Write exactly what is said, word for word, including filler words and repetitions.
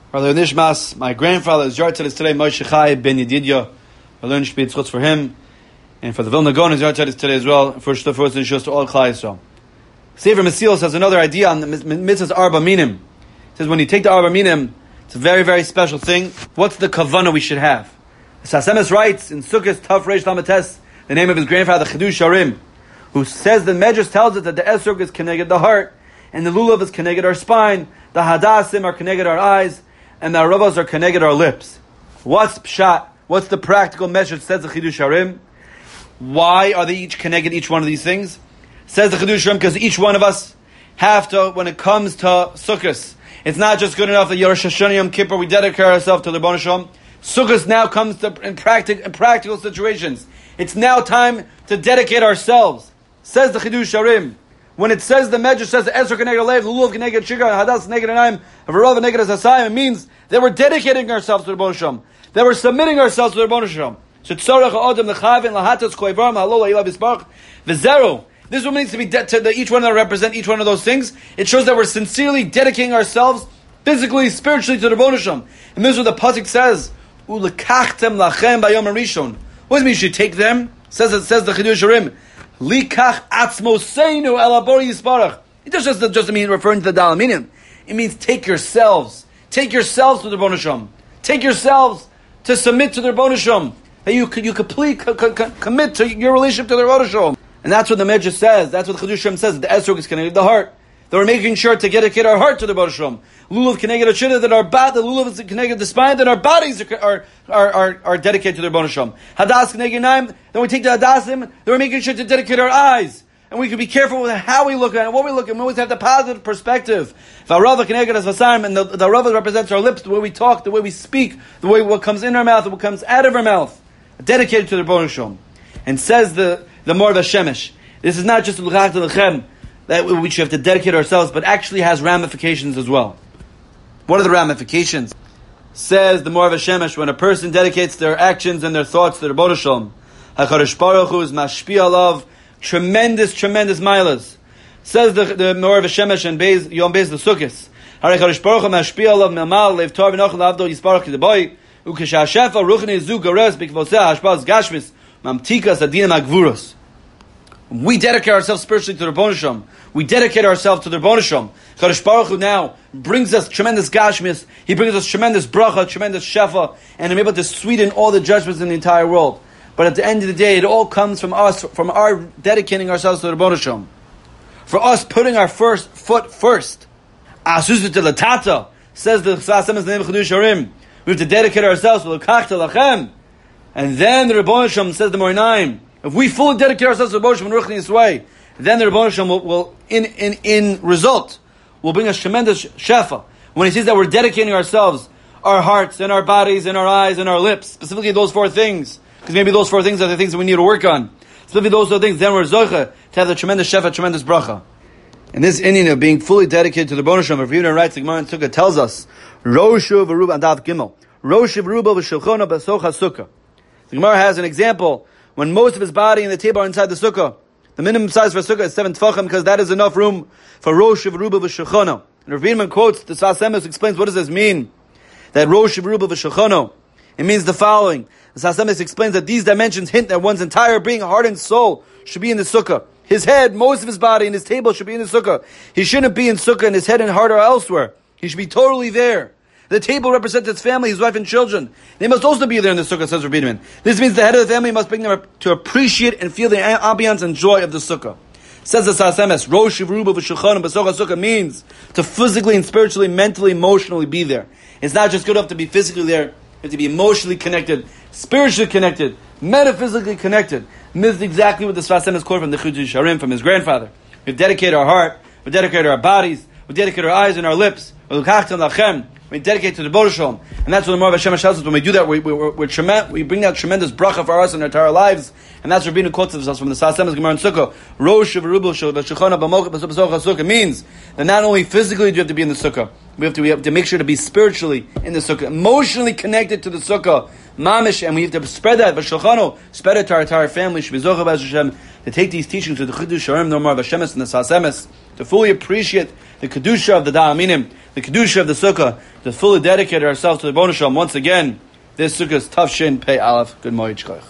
Brother Nishmas, my grandfather's yahrzeit is today, Moshe Chai ben Yedidya. I learned Shpeit Chutz for him, and for the Vilna Gaon's yahrzeit is today as well. First, the first is just to all Klal Yisrael. Sefer Mesilas has another idea on the mitzvahs Arba Minim. It says when you take the Arba Minim, it's a very, very special thing. What's the kavanah we should have? The Sas Emes writes in Sukkot Tav Reish Lametes, the name of his grandfather Chidush Harim, who says the Medrash tells us that the Esrog is connected the heart, and the Lulav is connected our spine, the Hadassim are connected our eyes, and the Aravas are connected our lips. What's Pshat? What's the practical message? Says the Chidush Harim. Why are they each connected, each one of these things? Says the Chidush Harim, because each one of us have to, when it comes to Sukkot, it's not just good enough that Rosh Hashanah Yom Kippur, we dedicate ourselves to the Rebbeinu Shalom. Sukkot now comes to in, practic, in practical situations. It's now time to dedicate ourselves. Says the Chidush Harim. When it says the Medrash says the Esrog Keneged Lev, the Lulav Keneged Shikar, Hadas Keneged Anaim, V'Rov Keneged Asasayim, it means that we're dedicating ourselves to the Rebbeinu Shalom. That we're submitting ourselves to the Rebbeinu Shalom. So Tzorach Ha'odem L'Chavin L'Hatatz Koivarim Ha'Lo La'ilav Yisparach V'Zero. This is what means to be de- to the, each one that represent each one of those things. It shows that we're sincerely dedicating ourselves physically, spiritually to the Rebbeinu Shalom. And this is what the pasuk says. U'lekachtem lachem b'yom harishon. What does it mean? You should take them. Says it says the Chidush Harim. Likach atzmoseinu el abor yisparach. It doesn't just, just mean referring to the dalaminim. It means take yourselves. Take yourselves to the Rebbeinu Shalom. Take yourselves to submit to the Rebbeinu Shalom. That you you complete co- co- commit to your relationship to the Rebbeinu Shalom. And that's what the Medrash says. That's what the Chidush Harim says. The Esrog is connected to the heart. That we're making sure to dedicate our heart to the Rebbeinu Shalom. Lulav connected to that our body, the Lulav is connected to the spine, that our bodies are are are, are, are dedicated to the Rebbeinu Shalom. Hadas connected naim, then we take the Hadasim, then we're making sure to dedicate our eyes. And we can be careful with how we look at it, what we look at. We always have the positive perspective. V'arava connected as Vasayim, and the, the Rava represents our lips, the way we talk, the way we speak, the way what comes in our mouth, and what comes out of our mouth. Dedicated to the Rebbeinu Shalom. And says the, the Mor Vashemesh, this is not just l'chach l'chem, that we should have to dedicate ourselves, but actually has ramifications as well. What are the ramifications? Says the Mor Vashemesh, when a person dedicates their actions and their thoughts to the Rebbeinu Shalom, HaKadosh Baruch Hu is mashpi alav, tremendous, tremendous milas. Says the, the Mor Vashemesh and Beis, Yom Beis the Sukkos, HaKadosh Baruch Hu mashpi alav me'mal lev tor v'nochel avdo yisparach k'deboy, u'k'sha'ashefa ruchni zu gares b'kvoseh hashpaz gashmis mamtikas adinam agvuros. We dedicate ourselves spiritually to the Rebbeinu Shalom. We dedicate ourselves to the Rebbeinu Shalom. Kadosh Baruch Hu now brings us tremendous gashmis. He brings us tremendous bracha, tremendous shefa, and I'm able to sweeten all the judgments in the entire world. But at the end of the day, it all comes from us, from our dedicating ourselves to the Rebbeinu Shalom. For us putting our first foot first. Asusu telatata, says the Sas Emes name of Chidush Harim. We have to dedicate ourselves to l'kach lachem. And then the Rebbeinu Shalom says the Morainaim, if we fully dedicate ourselves to the Rebbeinu Shalom in Ruchni Yisrael, then the Rebbeinu Shalom will, will in, in, in result, will bring us tremendous shefa. When he says that we're dedicating ourselves, our hearts and our bodies and our eyes and our lips, specifically those four things, because maybe those four things are the things that we need to work on. Specifically those four things, then we're zoche to have the tremendous shefa, tremendous bracha. And this Indian of being fully dedicated to the Rebbeinu Shalom, Rav Yehuda writes, the Gemara in Sukkah tells us, Roshu v'ruba adav gimel, Roshu v'ruba v'shulchona b'socha sukkah. The Gemara has an example when most of his body and the table are inside the sukkah. The minimum size for a sukkah is seven tefachim because that is enough room for Rosh v'ruba v'shulchana. And Rav Yehuda quotes, the Sas Emes explains, what does this mean? That Rosh v'ruba v'shulchana. It means the following. The Sas Emes explains that these dimensions hint that one's entire being, heart and soul, should be in the sukkah. His head, most of his body, and his table should be in the sukkah. He shouldn't be in sukkah and his head and heart are elsewhere. He should be totally there. The table represents his family, his wife and children. They must also be there in the sukkah, says Rabbi Yehuda. This means the head of the family must bring them to appreciate and feel the ambiance and joy of the sukkah. Says the Sas Emes, Rosh v'ruba v'shulchan b'socha sukkah means to physically and spiritually, mentally, emotionally be there. It's not just good enough to be physically there. You have to be emotionally connected, spiritually connected, metaphysically connected. And this is exactly what the Sas Emes quote from the Chidush Harim, from his grandfather. We dedicate our heart, we dedicate our bodies, we dedicate our eyes and our lips. We dedicate to the Rebbeinu Shalom, and that's what the Mor Vashemesh tells us. When we do that, we we we're, we're trem- we bring that tremendous bracha for us and our entire lives, and that's what Rabbeinu quotes us from the Sas Emes Gemara in Sukkah. Rosh v'ruba v'shulchana b'socha sukkah means that not only physically do you have to be in the sukkah, we have to we have to make sure to be spiritually in the sukkah, emotionally connected to the sukkah, mamish, and we have to spread that v'shulchano, spread it to our entire family. Should be zocha b'ez Hashem to take these teachings to the Chidush Harim, the Mor Vashemesh and the Sas Emes, to fully appreciate the kedusha of the Da'aminim, the kedusha of the sukkah, to fully dedicate ourselves to the Rebbeinu Shalom. Once again, this sukkah is Tafshin Pei Aleph. Good morning, Shkoich.